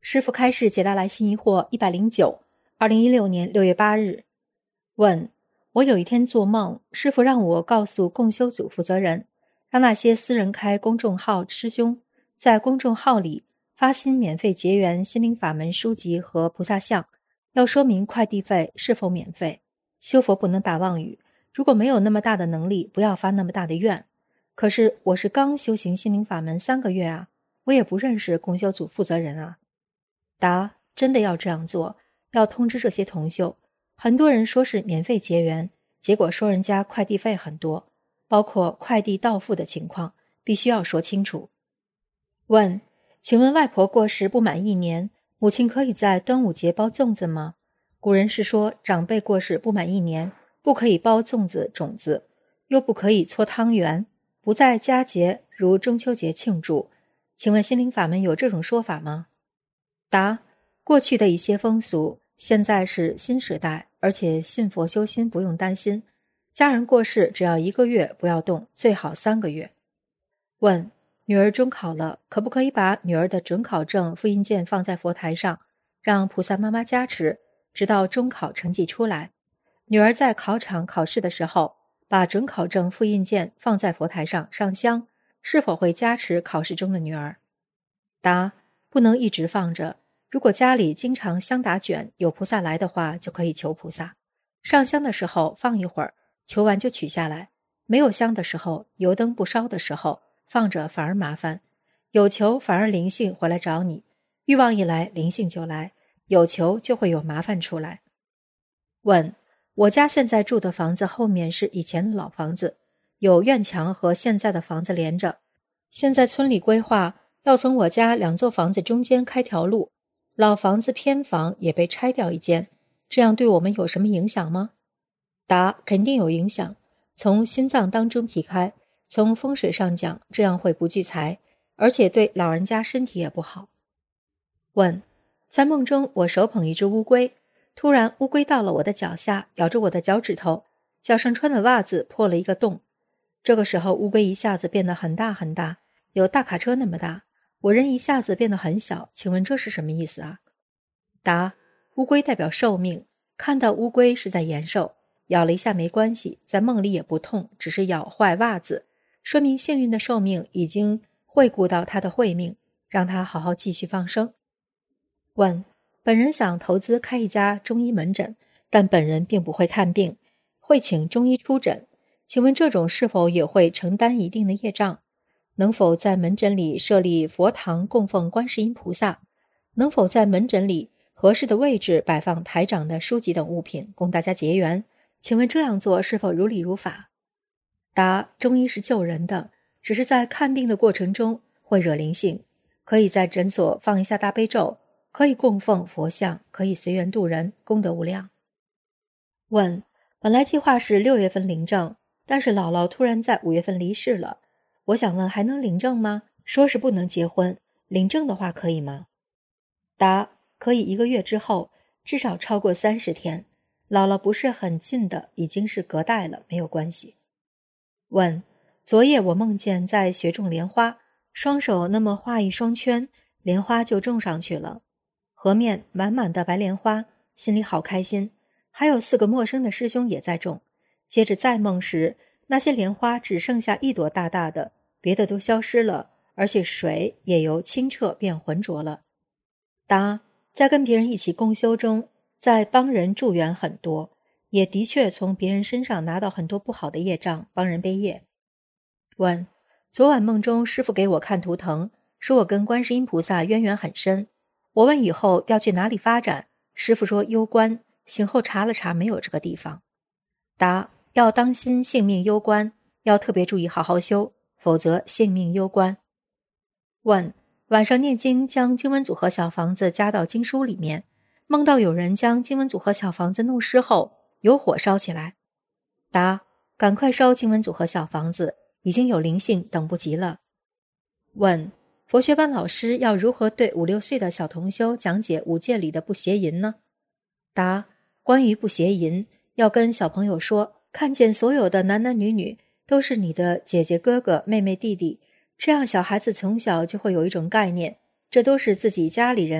师父开示解答来信疑惑109 2016年6月8日。问：我有一天做梦，师父让我告诉共修组负责人，让那些私人开公众号师兄在公众号里发心免费结缘心灵法门书籍和菩萨像，要说明快递费是否免费。修佛不能打妄语，如果没有那么大的能力，不要发那么大的愿。可是我是刚修行心灵法门3个月啊，我也不认识共修组负责人啊。答：真的要这样做，要通知这些同修。很多人说是免费结缘，结果说人家快递费很多，包括快递到付的情况，必须要说清楚。问：请问外婆过世不满1年，母亲可以在端午节包粽子吗？古人是说长辈过世不满1年，不可以包粽子种子，又不可以搓汤圆，不在佳节如中秋节庆祝。请问心灵法门有这种说法吗？答：过去的一些风俗，现在是新时代，而且信佛修心不用担心。家人过世只要1个月不要动，最好3个月。问：女儿中考了，可不可以把女儿的准考证复印件放在佛台上，让菩萨妈妈加持，直到中考成绩出来？女儿在考场考试的时候，把准考证复印件放在佛台上上香，是否会加持考试中的女儿？答：不能一直放着。如果家里经常香打卷，有菩萨来的话，就可以求菩萨。上香的时候放一会儿，求完就取下来。没有香的时候，油灯不烧的时候，放着反而麻烦。有求反而灵性回来找你，欲望一来，灵性就来；有求就会有麻烦出来。问：我家现在住的房子后面是以前的老房子，有院墙和现在的房子连着。现在村里规划要从我家2座房子中间开条路，老房子偏房也被拆掉一间，这样对我们有什么影响吗？答：肯定有影响。从心脏当中劈开，从风水上讲，这样会不聚财，而且对老人家身体也不好。问：在梦中我手捧一只乌龟，突然乌龟到了我的脚下，咬着我的脚趾头，脚上穿的袜子破了一个洞。这个时候乌龟一下子变得很大很大，有大卡车那么大，我人一下子变得很小，请问这是什么意思啊？答：乌龟代表寿命，看到乌龟是在延寿，咬了一下没关系，在梦里也不痛，只是咬坏袜子，说明幸运的寿命已经惠顾到他的慧命，让他好好继续放生。问：本人想投资开一家中医门诊，但本人并不会看病，会请中医出诊，请问这种是否也会承担一定的业障？能否在门诊里设立佛堂供奉观世音菩萨？能否在门诊里合适的位置摆放台长的书籍等物品供大家结缘？请问这样做是否如理如法？答：中医是救人的，只是在看病的过程中会惹灵性，可以在诊所放一下大悲咒，可以供奉佛像，可以随缘度人，功德无量。问：本来计划是6月份领证，但是姥姥突然在5月份离世了，我想问还能领证吗？说是不能结婚，领证的话可以吗？答：可以1个月之后，至少超过30天。姥姥不是很近的，已经是隔代了，没有关系。问：昨夜我梦见在学种莲花，双手那么画一双圈，莲花就种上去了，河面满满的白莲花，心里好开心。还有4个陌生的师兄也在种。接着再梦时，那些莲花只剩下1朵大大的，别的都消失了，而且水也由清澈变浑浊了。答：在跟别人一起共修中，在帮人助缘很多，也的确从别人身上拿到很多不好的业障，帮人背业。问：昨晚梦中师父给我看图腾，说我跟观世音菩萨渊源很深，我问以后要去哪里发展，师父说攸关，醒后查了查没有这个地方。答：要当心性命攸关，要特别注意好好修，否则性命攸关。问：晚上念经将经文组合小房子加到经书里面，梦到有人将经文组合小房子弄湿后，有火烧起来。答：赶快烧经文组合小房子，已经有灵性，等不及了。问：佛学班老师要如何对5、6岁的小同修讲解5戒里的不邪淫呢？答：关于不邪淫，要跟小朋友说，看见所有的男男女女都是你的姐姐哥哥妹妹弟弟，这样小孩子从小就会有一种概念，这都是自己家里人，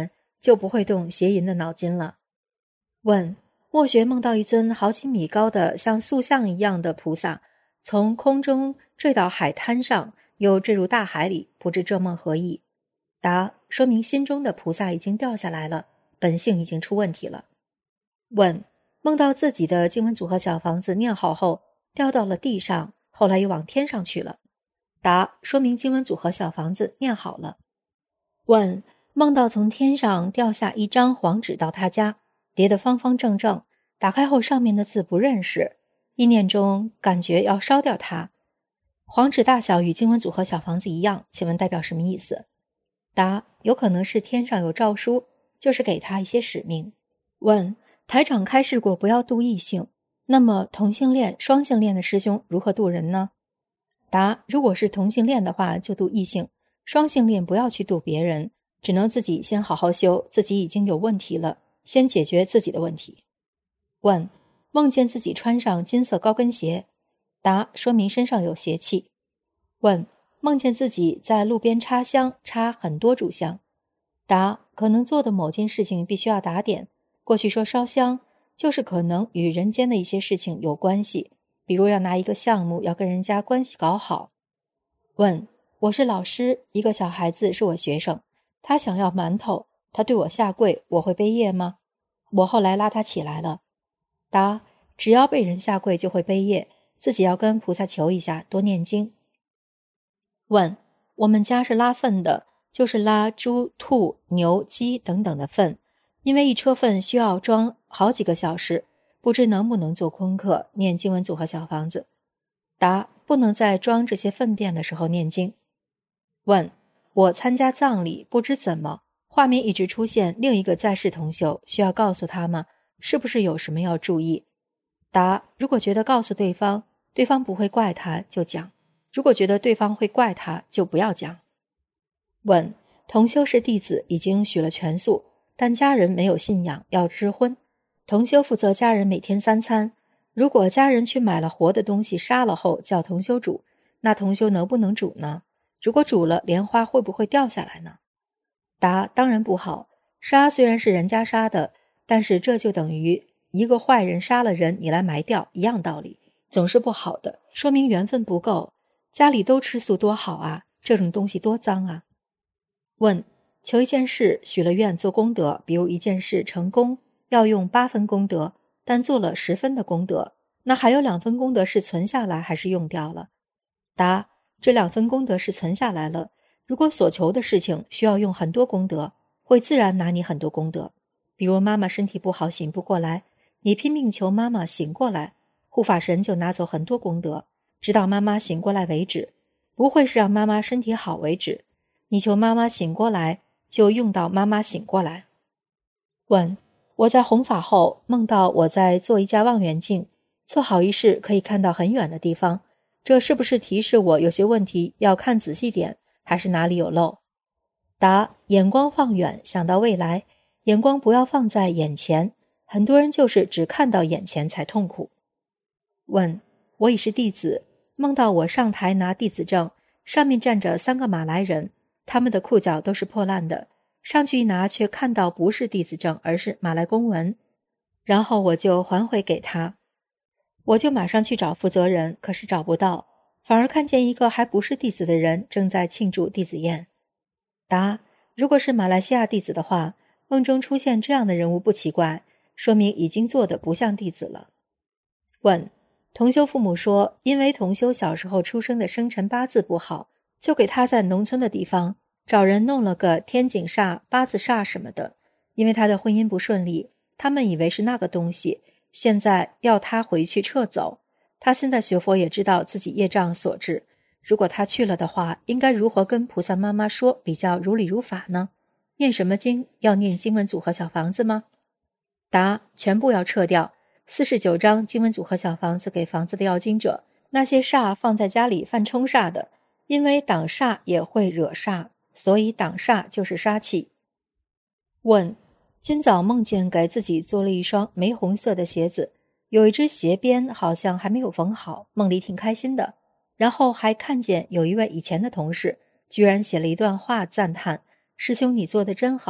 就不会动邪淫的脑筋了。问：墨学梦到一尊好几米高的像塑像一样的菩萨，从空中坠到海滩上，又坠入大海里，不知这梦何意？答：说明心中的菩萨已经掉下来了，本性已经出问题了。问：梦到自己的经文组合小房子念好后掉到了地上，后来又往天上去了。答：说明经文组合小房子念好了。问：梦到从天上掉下一张黄纸到他家，叠得方方正正，打开后上面的字不认识，意念中感觉要烧掉它。黄纸大小与经文组合小房子一样，请问代表什么意思？答：有可能是天上有诏书，就是给他一些使命。问：台长开示过不要度异性，那么同性恋、双性恋的师兄如何度人呢？答：如果是同性恋的话就度异性，双性恋不要去度别人，只能自己先好好修，自己已经有问题了，先解决自己的问题。问：梦见自己穿上金色高跟鞋。答：说明身上有邪气。问：梦见自己在路边插香，插很多炷香。答：可能做的某件事情必须要打点，过去说烧香就是可能与人间的一些事情有关系，比如要拿一个项目要跟人家关系搞好。问：我是老师，一个小孩子是我学生，他想要馒头，他对我下跪，我会背业吗？我后来拉他起来了。答：只要被人下跪就会背业，自己要跟菩萨求一下，多念经。问：我们家是拉粪的，就是拉猪、兔、牛、鸡等等的粪，因为一车粪需要装好几个小时，不知能不能做功课，念经文组合小房子。答：不能在装这些粪便的时候念经。问：我参加葬礼，不知怎么画面一直出现另一个在世同修，需要告诉他吗？是不是有什么要注意？答：如果觉得告诉对方，对方不会怪他，就讲；如果觉得对方会怪他，就不要讲。问：同修是弟子，已经许了全素，但家人没有信仰，要吃荤。同修负责家人每天3餐，如果家人去买了活的东西杀了后叫同修煮，那同修能不能煮呢？如果煮了，莲花会不会掉下来呢？答：当然不好。杀虽然是人家杀的，但是这就等于一个坏人杀了人，你来埋掉，一样道理，总是不好的，说明缘分不够。家里都吃素多好啊，这种东西多脏啊。问：求一件事，许了愿做功德，比如一件事成功要用8分功德，但做了10分的功德，那还有2分功德是存下来还是用掉了？答：这2分功德是存下来了，如果所求的事情需要用很多功德，会自然拿你很多功德。比如妈妈身体不好醒不过来，你拼命求妈妈醒过来，护法神就拿走很多功德，直到妈妈醒过来为止，不会是让妈妈身体好为止。你求妈妈醒过来，就用到妈妈醒过来。问：我在弘法后梦到我在做一架望远镜，做好一事可以看到很远的地方，这是不是提示我有些问题要看仔细点，还是哪里有漏？答：眼光放远，想到未来，眼光不要放在眼前，很多人就是只看到眼前才痛苦。问：我已是弟子，梦到我上台拿弟子证，上面站着3个马来人，他们的裤脚都是破烂的，上去一拿却看到不是弟子证，而是马来公文，然后我就还回给他。我就马上去找负责人，可是找不到，反而看见一个还不是弟子的人正在庆祝弟子宴。答：如果是马来西亚弟子的话，梦中出现这样的人物不奇怪，说明已经做得不像弟子了。问：同修父母说，因为同修小时候出生的生辰八字不好，就给他在农村的地方找人弄了个天井煞、八字煞什么的，因为他的婚姻不顺利，他们以为是那个东西，现在要他回去撤走。他现在学佛也知道自己业障所致，如果他去了的话，应该如何跟菩萨妈妈说比较如理如法呢？念什么经？要念经文组合小房子吗？答：全部要撤掉，49张经文组合小房子给房子的要经者，那些煞放在家里犯冲煞的，因为挡煞也会惹煞，所以挡煞就是杀气。问：今早梦见给自己做了一双玫红色的鞋子，有一只鞋边好像还没有缝好，梦里挺开心的，然后还看见有一位以前的同事居然写了一段话赞叹：师兄你做得真好，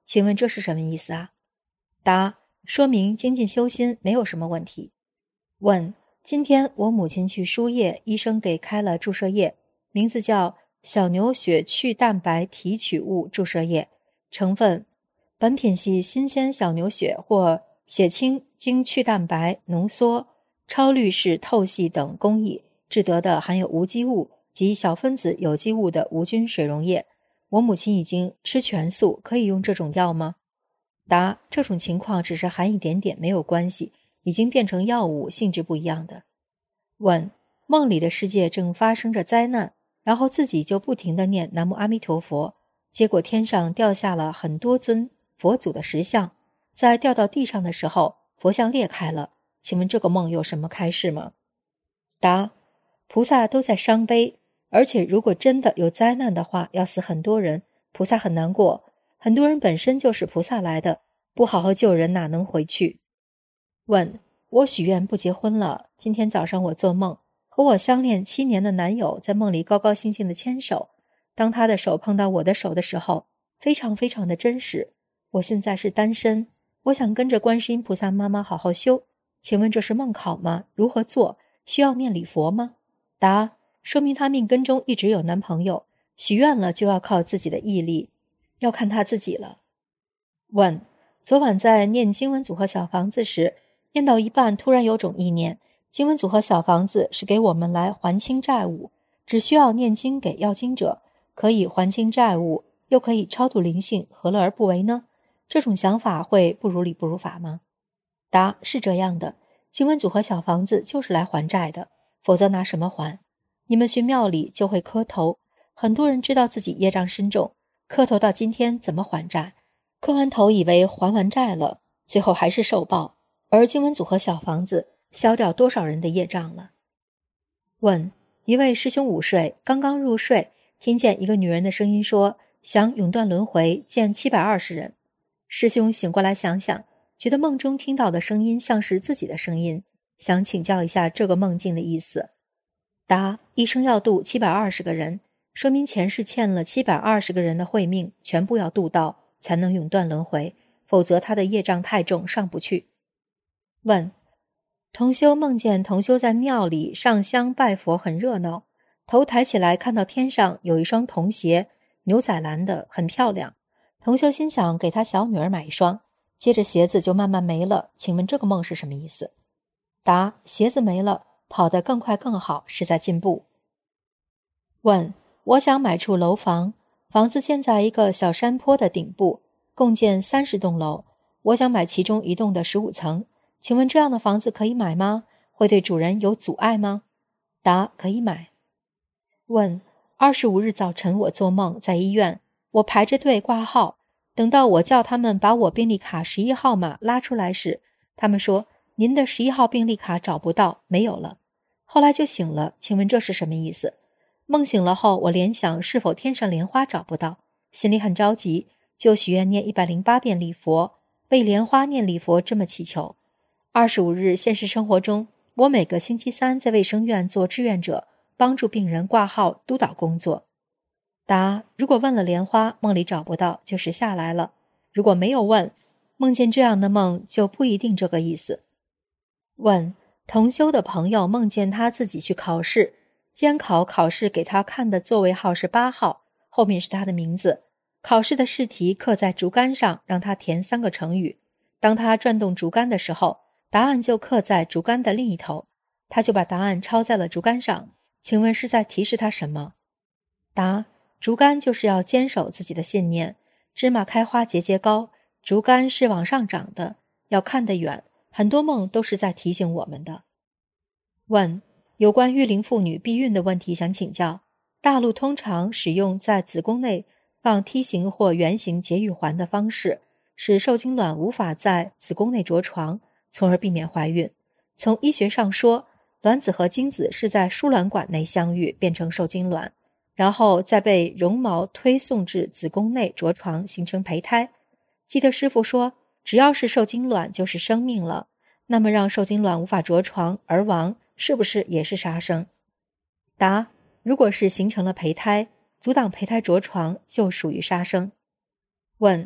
请问这是什么意思啊？答：说明精进修心没有什么问题。问：今天我母亲去输液，医生给开了注射液，名字叫小牛血去蛋白提取物注射液，成分：本品系新鲜小牛血或血清经去蛋白浓缩、超滤式透析等工艺制得的含有无机物及小分子有机物的无菌水溶液。我母亲已经吃全素，可以用这种药吗？答：这种情况只是含一点点，没有关系，已经变成药物，性质不一样的。问：梦里的世界正发生着灾难，然后自己就不停地念南无阿弥陀佛，结果天上掉下了很多尊佛祖的石像，在掉到地上的时候，佛像裂开了，请问这个梦有什么开示吗？答：菩萨都在伤悲，而且如果真的有灾难的话，要死很多人，菩萨很难过，很多人本身就是菩萨来的，不好好救人哪能回去？问：我许愿不结婚了，今天早上我做梦，和我相恋7年的男友在梦里高高兴兴地牵手，当他的手碰到我的手的时候，非常非常的真实。我现在是单身，我想跟着观世音菩萨妈妈好好修，请问这是梦考吗？如何做？需要念礼佛吗？答：说明她命根中一直有男朋友，许愿了就要靠自己的毅力，要看她自己了。问：昨晚在念经文组合小房子时，念到一半突然有种意念，经文组合小房子是给我们来还清债务，只需要念经给要经者，可以还清债务，又可以超度灵性，何乐而不为呢？这种想法会不如理不如法吗？答：是这样的，经文组合小房子就是来还债的，否则拿什么还？你们去庙里就会磕头，很多人知道自己业障深重，磕头到今天怎么还债？磕完头以为还完债了，最后还是受报，而经文组合小房子消掉多少人的业障了？问：一位师兄午睡，刚刚入睡，听见一个女人的声音说想永断轮回，见720人。师兄醒过来想想，觉得梦中听到的声音像是自己的声音，想请教一下这个梦境的意思。答：一生要度720个人，说明前世欠了720个人的慧命，全部要度到，才能永断轮回，否则他的业障太重，上不去。问：同修梦见同修在庙里上香拜佛，很热闹，头抬起来看到天上有一双童鞋，牛仔蓝的，很漂亮。同修心想给他小女儿买一双，接着鞋子就慢慢没了，请问这个梦是什么意思？答：鞋子没了，跑得更快更好，是在进步。问：我想买处楼房，房子建在一个小山坡的顶部，共建30栋楼，我想买其中一栋的15层，请问这样的房子可以买吗？会对主人有阻碍吗？答：可以买。问：25日早晨我做梦在医院，我排着队挂号，等到我叫他们把我病历卡11号码拉出来时，他们说您的11号病历卡找不到，没有了。后来就醒了，请问这是什么意思？梦醒了后，我联想是否天上莲花找不到，心里很着急，就许愿念108遍礼佛，为莲花念礼佛，这么祈求。25日现实生活中，我每个星期3在卫生院做志愿者，帮助病人挂号督导工作。答：如果问了莲花，梦里找不到，就是下来了；如果没有问，梦见这样的梦就不一定这个意思。问：同修的朋友梦见他自己去考试，监考考试给他看的座位号是8号，后面是他的名字，考试的试题刻在竹竿上，让他填3个成语。当他转动竹竿的时候，答案就刻在竹竿的另一头，他就把答案抄在了竹竿上，请问是在提示他什么？答：竹竿就是要坚守自己的信念，芝麻开花节节高，竹竿是往上长的，要看得远，很多梦都是在提醒我们的。问：有关育龄妇女避孕的问题想请教，大陆通常使用在子宫内放梯形或圆形节育环的方式，使受精卵无法在子宫内着床，从而避免怀孕。从医学上说，卵子和精子是在输卵管内相遇，变成受精卵，然后再被绒毛推送至子宫内着床，形成胚胎。记得师父说，只要是受精卵就是生命了，那么让受精卵无法着床而亡，是不是也是杀生？答：如果是形成了胚胎，阻挡胚胎着床就属于杀生。问：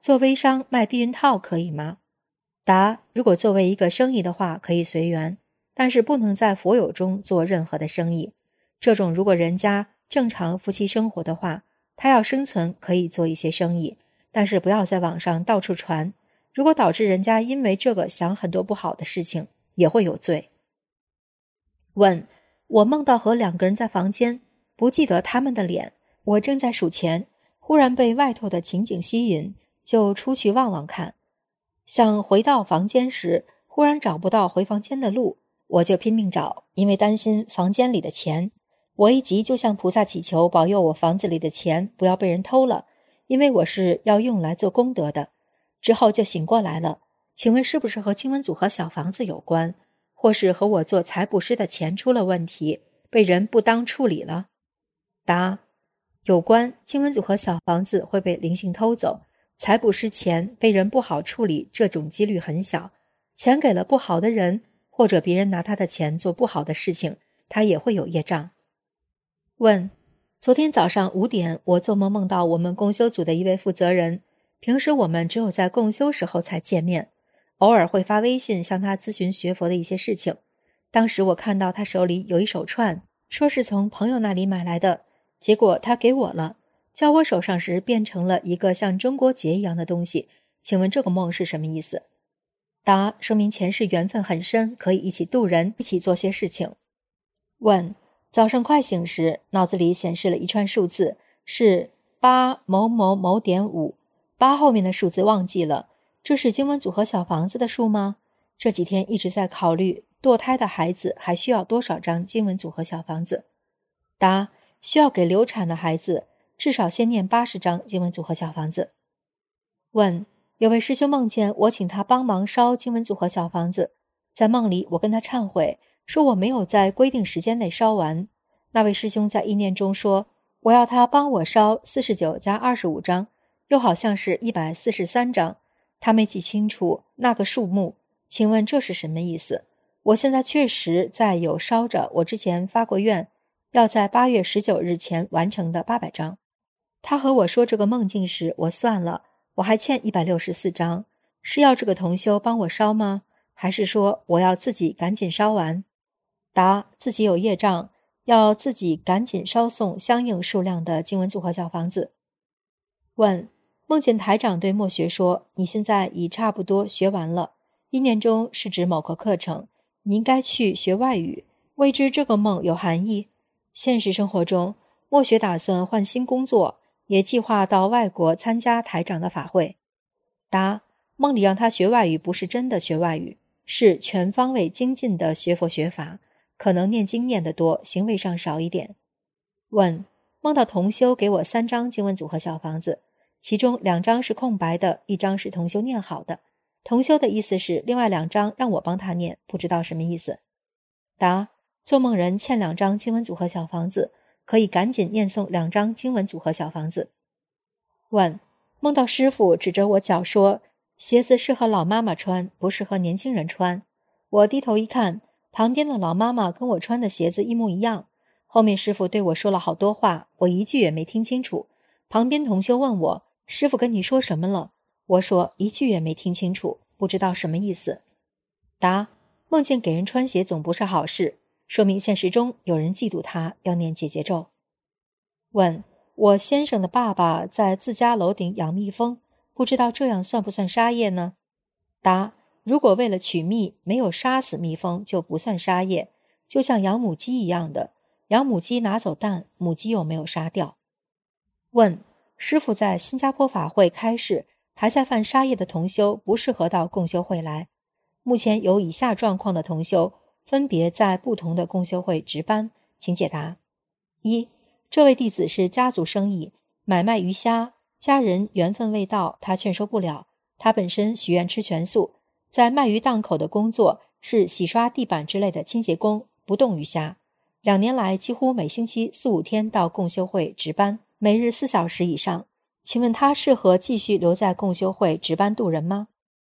做微商卖避孕套可以吗？答：如果作为一个生意的话，可以随缘，但是不能在佛友中做任何的生意。这种如果人家正常夫妻生活的话，他要生存可以做一些生意，但是不要在网上到处传，如果导致人家因为这个想很多不好的事情，也会有罪。问：我梦到和2个人在房间，不记得他们的脸，我正在数钱，忽然被外头的情景吸引，就出去望望看。想回到房间时，忽然找不到回房间的路，我就拼命找，因为担心房间里的钱。我一急就向菩萨祈求保佑我房子里的钱不要被人偷了，因为我是要用来做功德的。之后就醒过来了，请问是不是和经文组和小房子有关，或是和我做财布施的钱出了问题，被人不当处理了？答：有关，经文组和小房子会被灵性偷走，财布施钱被人不好处理，这种几率很小。钱给了不好的人，或者别人拿他的钱做不好的事情，他也会有业障。问：昨天早上5点，我做梦梦到我们共修组的一位负责人，平时我们只有在共修时候才见面，偶尔会发微信向他咨询学佛的一些事情。当时我看到他手里有一手串，说是从朋友那里买来的，结果他给我了，交我手上时变成了一个像中国结一样的东西，请问这个梦是什么意思？答：说明前世缘分很深，可以一起度人，一起做些事情。问：早上快醒时，脑子里显示了一串数字，是8某某某点5，8后面的数字忘记了，这是经文组和小房子的数吗？这几天一直在考虑堕胎的孩子还需要多少张经文组和小房子。答：需要给流产的孩子至少先念80张经文组和小房子。问：有位师兄梦见我请他帮忙烧经文组和小房子，在梦里我跟他忏悔，说我没有在规定时间内烧完。那位师兄在意念中说，我要他帮我烧49加25张，又好像是143张，他没记清楚那个数目，请问这是什么意思？我现在确实在有烧着我之前发过愿，要在8月19日前完成的800张。他和我说这个梦境时，我算了，我还欠164张，是要这个同修帮我烧吗？还是说我要自己赶紧烧完？答：自己有业障，要自己赶紧烧送相应数量的经文组和小房子。问：梦见台长对莫学说，你现在已差不多学完了，意念中是指某个课程，你应该去学外语，未知这个梦有含义？现实生活中，莫学打算换新工作，也计划到外国参加台长的法会。答：梦里让他学外语不是真的学外语，是全方位精进的学佛学法，可能念经念得多，行为上少一点。问：梦到同修给我3张经文组和小房子，其中2张是空白的，1张是同修念好的，同修的意思是另外2张让我帮他念，不知道什么意思。答：做梦人欠2张经文组和小房子，可以赶紧念诵2张经文组和小房子。问：梦到师父指着我脚说，鞋子适合老妈妈穿，不适合年轻人穿。我低头一看，旁边的老妈妈跟我穿的鞋子一模一样。后面师父对我说了好多话，我一句也没听清楚。旁边同修问我，师父跟你说什么了？我说一句也没听清楚，不知道什么意思。答：梦见给人穿鞋总不是好事，说明现实中有人嫉妒他，要念解结咒。问：我先生的爸爸在自家楼顶养蜜蜂，不知道这样算不算杀业呢？答：如果为了取蜜没有杀死蜜蜂就不算杀业，就像养母鸡一样的，养母鸡拿走蛋，母鸡又没有杀掉。问：师父在新加坡法会开示，还在犯杀业的同修不适合到共修会来。目前有以下状况的同修分别在不同的共修会值班，请解答。1. 这位弟子是家族生意，买卖鱼虾，家人缘分未到，他劝说不了。他本身许愿吃全素，在卖鱼档口的工作是洗刷地板之类的清洁工，不动鱼虾。2年来几乎每星期4、5天到共修会值班，每日4小时以上。请问他适合继续留在共修会值班度人吗？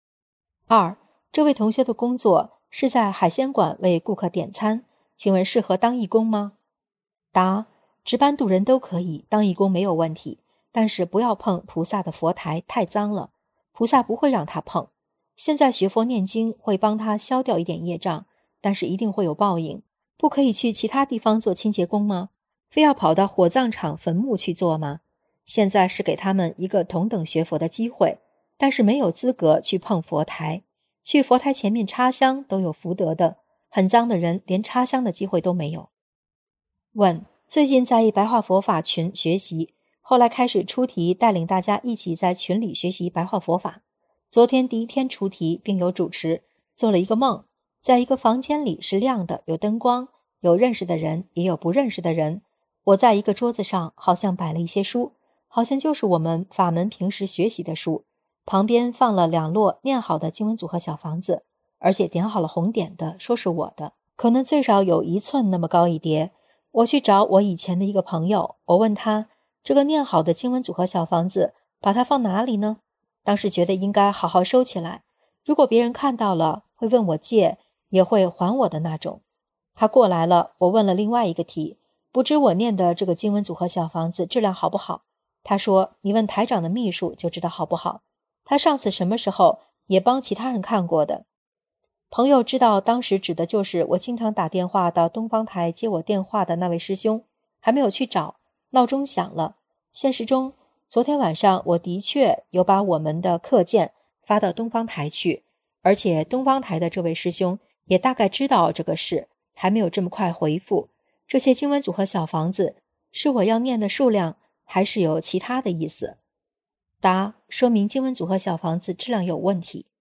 2. 这位同学的工作是在海鲜馆为顾客点餐，请问适合当义工吗？答：值班度人都可以，当义工没有问题，但是不要碰菩萨的佛台，太脏了。 菩萨不会让他碰。现在学佛念经会帮他消掉一点业障，但是一定会有报应。不可以去其他地方做清洁工吗？非要跑到火葬场坟墓去做吗？现在是给他们一个同等学佛的机会，但是没有资格去碰佛台。去佛台前面插香都有福德的，很脏的人连插香的机会都没有。问：最近在白话佛法群学习，后来开始出题，带领大家一起在群里学习白话佛法。昨天第一天出题并有主持，做了一个梦，在一个房间里是亮的，有灯光，有认识的人也有不认识的人。我在一个桌子上好像摆了一些书，好像就是我们法门平时学习的书，旁边放了2摞念好的经文组合小房子，而且点好了红点的，说是我的，可能最少有1寸那么高一叠。我去找我以前的一个朋友，我问他，这个念好的经文组合小房子把它放哪里呢？当时觉得应该好好收起来，如果别人看到了会问我借，也会还我的那种。他过来了，我问了另外一个题，不知我念的这个经文组合小房子质量好不好。他说，你问台长的秘书就知道好不好，他上次什么时候也帮其他人看过的。朋友知道当时指的就是我经常打电话到东方台接我电话的那位师兄，还没有去找，闹钟响了。现实中昨天晚上我的确有把我们的课件发到东方台去，而且东方台的这位师兄也大概知道这个事，还没有这么快回复。这些经文组合小房子是我要念的数量，还是有其他的意思？答：说明经文组合小房子质量有问题。